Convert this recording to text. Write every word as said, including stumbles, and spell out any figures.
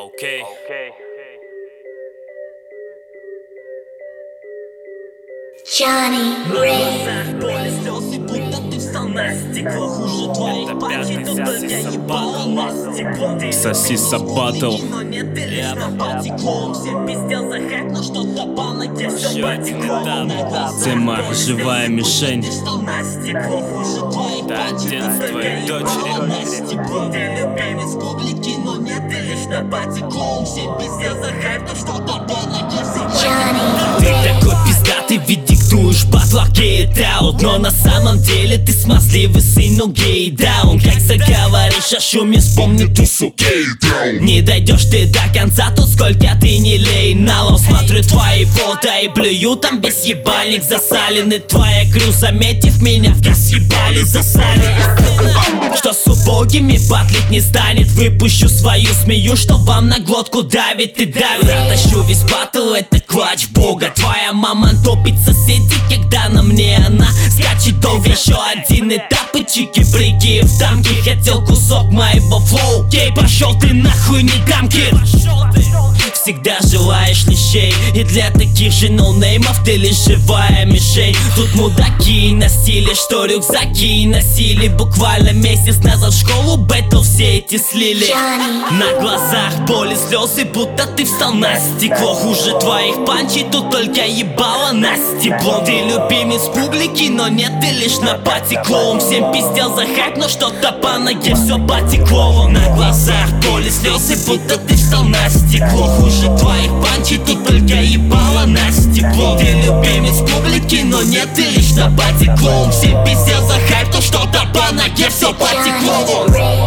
Окей. Johnny Ray. Боли, слезы, будто ты встал на стекло. Хуже твоих панчей, тут только ебало на стекло. Соси сабатл. Но нет, ты лишь на потекло. Все пиздел за хэк, но что-то по ноге все потекло. Тема «Живая мишень». Ты встал на стекло. Хуже твоих панчей, тут только ебало на стекло. Ты любимец публики, но нет, ты лишь на потекло. Все пиздел за хэк, но что-то по ноге все потекло. Ты такой пиздатый, ведь диктуешь батлах гейт-аут. Но на самом деле ты смазливый сын, но гей-даун. Как заговоришь о шуме, вспомни тушу гей-даун. Не дойдешь ты до конца, то сколько ты не лей на лоб. Смотрю твои фото и плюю, там весь ебальник засаленный. Твоя крю, заметив меня, в газ ебали, засали. Что с убогими батлить не станет. Выпущу свою змею, что вам на глотку давит и давит. Затащу весь батл, это клатч бога. Твоя мама топит соседей, когда на мне она скачет долго. Еще один этап и чики-брики в дамке. Хотел кусок моего флоу, гей, пошел ты нахуй, не дам, кид. Всегда желаешь лещей, и для таких же ноунеймов ты лишь живая мишень. Тут мудаки на стиле, что рюкзаки носили. Буквально месяц назад в школу бэтл все эти слили. На глазах боли, слезы, будто ты встал на стекло. Хуже твоих панчей, тут только ебало на стекло. Ты любимец публики, но нет, ты лишь на потекло. Всем пиздел за хайп, но что-то по ноге все потекло. На глазах боли, слезы, будто ты встал на стекло. Хуже твоих панчей, тут только ебало на стекло. Ты любимец публики, но нет, ты лишь на потекло. Всем пиздел за хайп, но что-то по ноге все потекло.